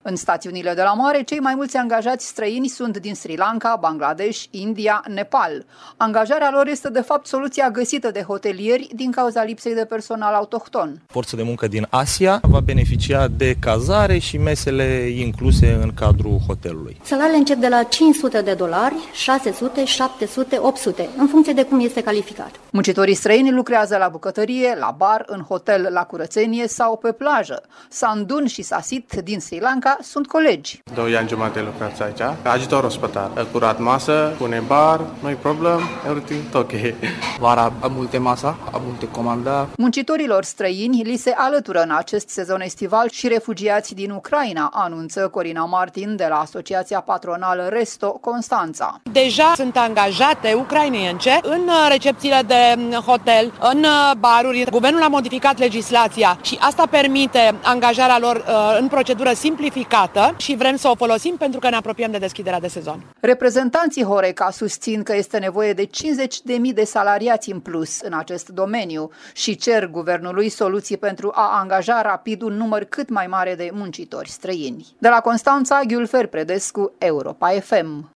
În stațiunile de la mare, cei mai mulți angajați străini sunt din Sri Lanka, Bangladesh, India, Nepal. Angajarea lor este de fapt soluția găsită de hotelieri din cauza lipsei de personal autohton. Forță de muncă din Asia va beneficia de cazare și mesele incluse în cadrul hotelului. Salariile încep de la $500, 600, 700, 800, în funcție de cum este calificat. Muncitorii străini lucrează la bucătărie, la bar, în hotel, la curățenie sau pe plajă. Sandun și Sasit din Sri Lanka sunt colegi. 2 ani jumate lucrați aici, ajutor ospital, curat masă, pune bar, no problem, everything ok. Vara am multe masa, am multe comanda. Muncitorilor străini li se alătură în acest sezon estival și refugiați din Ucraina, anunță Corina Martin de la Asociația Patronală Resto Constanța. Deja sunt angajate ucrainence în recepțiile de hotel, în baruri. Guvernul a modificat legislația și asta permite angajarea lor în procedură simplificată și vrem să o folosim pentru că ne apropiem de deschiderea de sezon. Reprezentanții Horeca susțin că este nevoie de 50.000 de salariați în plus în acest domeniu și cer guvernului soluții pentru a angaja rapid un număr cât mai mare de muncitori străini. De la Constanța, Ghiulfer Predescu, Europa FM.